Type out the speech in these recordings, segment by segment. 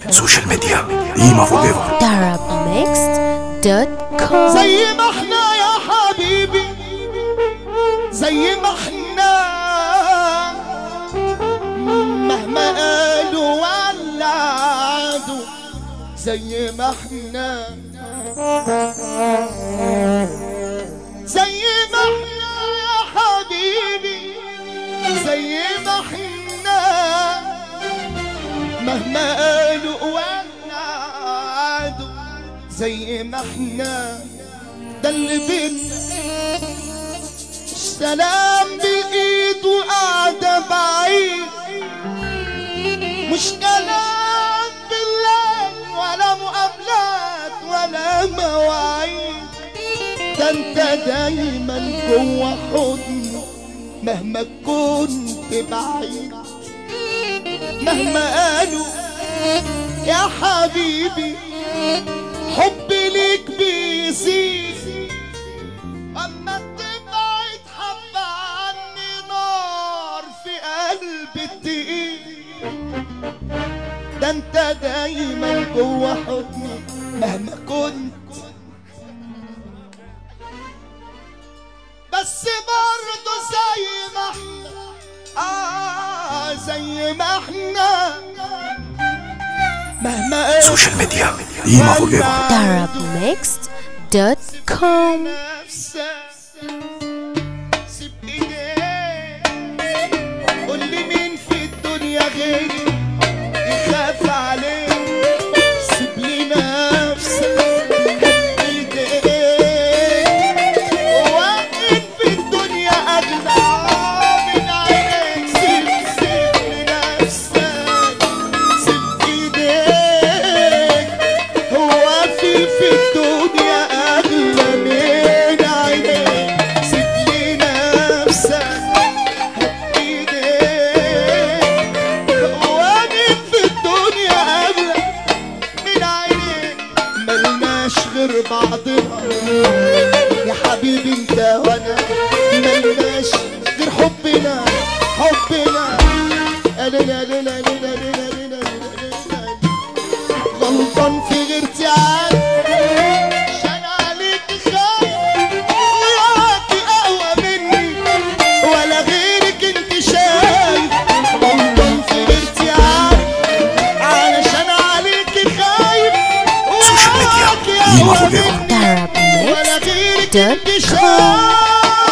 سوشيال ميديا قيمة فور ايفر. Arabmixed.com. زي ما احنا يا حبيبي، زي ما احنا مهما قالوا ولا عادوا، زي ما احنا زي ما احنا يا حبيبي، زي ما احنا مهما قالوا ولا عادوا، زي ما احنا. ده اللي بينا سلام بالايد وقاعدة بعيد، مش كلام بالليل ولا مقابلات ولا مواعيد. ده انت دايما جوا حضني مهما كنت بعيد، مهما قالوا يا حبيبي حبي ليك بيزيد. اما تبعد حبة عني نار في قلبي تقيل. ده انت دايما جوا حضني مهما كنت، بس برضه زي ما احنا زي ما احنا مهما سوشيال ميديا قيمة فور ايفر. Arabmixed.com. سيب ايديك، قول لي مين في الدنيا غيري يخاف عليك. سيب لي نفسك، هات ايديك، واقف في الدنيا اغلى من عينيك. سيب لي نفسك، سيب ايديك، هو في الدنيا اغلى من عينيك. سيب لي نفسك، هات ايديك، واقف في الدنيا اغلى من عينيك. ملناش غير بعضنا يا حبيبي انت وانا، ملناش غير حبنا حبنا. لا لا لا لا لا لا لا لا. غلطان في غيرتي عشان عليك خايف، وياكي اقوى مني ولا غيرك انت شايف. غلطان في غيرتي علشان عليك خايف، سوشيال ميديا وياكي قيمة اقوى فور ايفر. مني ولا غيرك انت شايف. Arabmixed.com.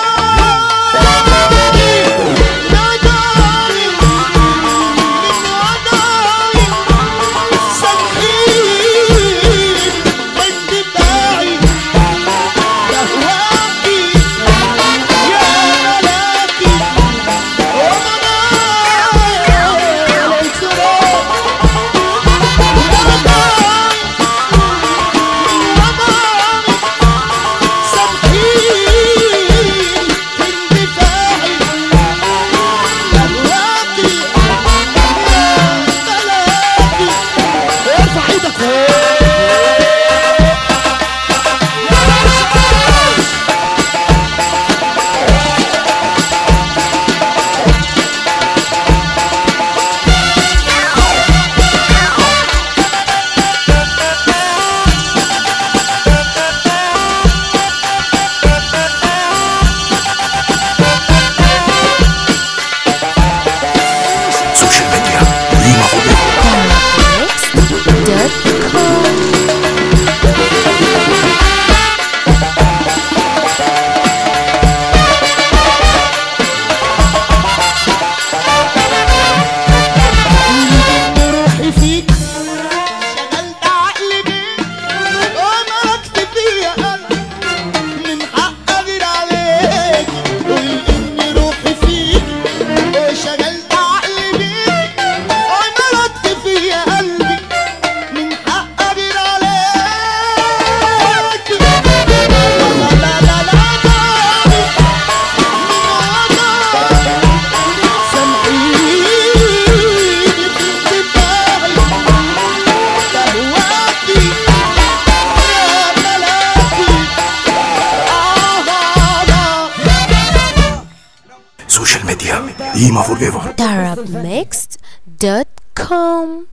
سوشيال ميديا قيمة فور ايفر. Arabmixed.com. روحي فيك شغلت عقلي بيك، وملكت فيا قلبي من حق اغير عليك. وإني روحي فيك وشغلت عقلي بيك، وملكت فيا قلبي من حق اغير عليك. لا لا لا لا سوشيال ميديا قيمة فور ايفر. Arabmixed.com.